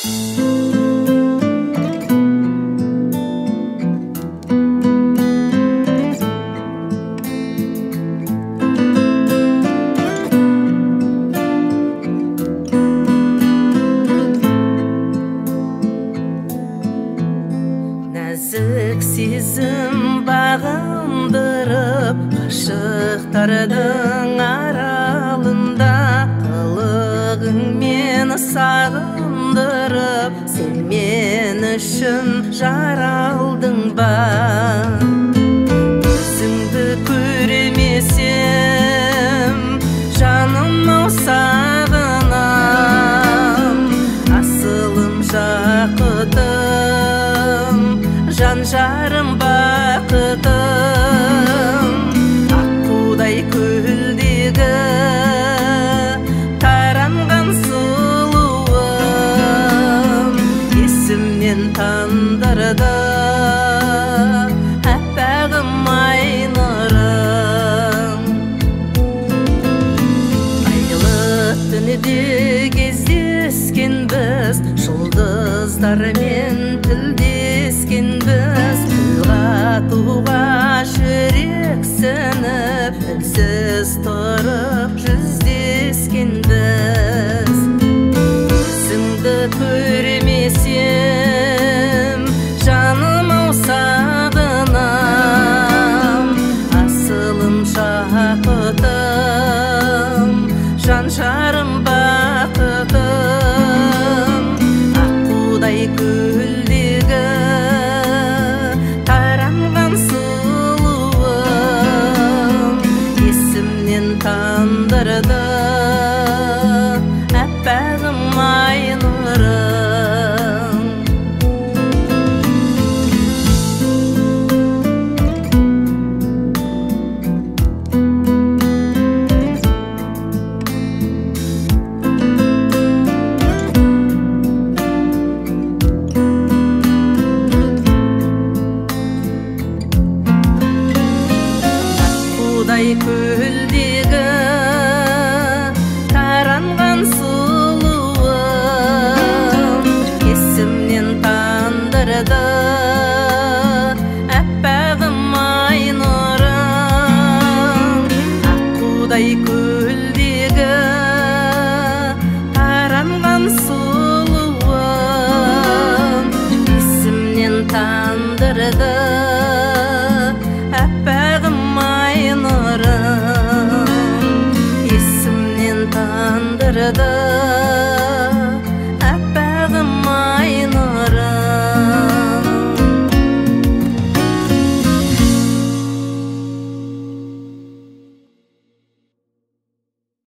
Нәзік сезім бағындырып, ғашықтардың аралында қылығың мені сағындырып, сен мен үшін жаралдың ба? Өзіңді көрмесем, жаным-ау сағынам, асылым жақытым, жан-жарым бақытым, аққудай көлдегі таранған сұлуым, есімнен тандырды әппағым ай нұрым. Айлы түнде кездескенбіз, жұлдыздармен тілдескенбіз, туға жүрексініп, үнсіз тұрып жүздескенбіз. Өзіңді көрмесем, жаным-ау сағынам, асылым жақытым, жан-жарым бақытым, аққудай көлдегі таранған сұлуым, есімнен тандырды әппағым